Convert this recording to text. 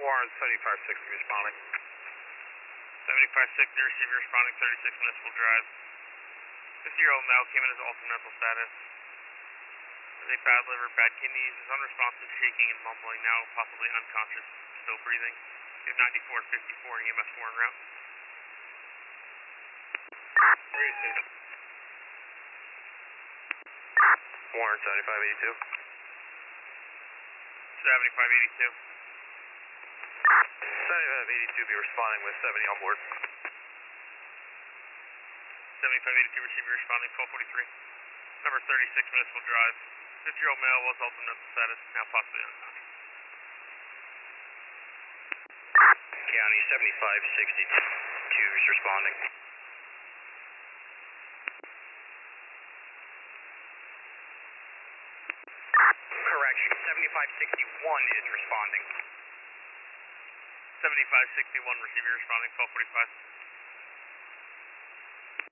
Warren 7560 responding. 7560, receiver responding, 36 municipal drive. 50-year-old male came in as ultra mental status. Has a bad liver, bad kidneys, is unresponsive, shaking and mumbling, now possibly unconscious, still breathing. We have 94 and 54 and EMS 4 en route. Warren 7582. 7582. 7582 be responding with 70 on board. 7582 receiver responding, 1243. Number 36 municipal drive. 50-year-old male was ultra mental status, now possibly unconscious. County 7562 is responding. Correction, 7561 is responding. 7561 receiver responding, 1245.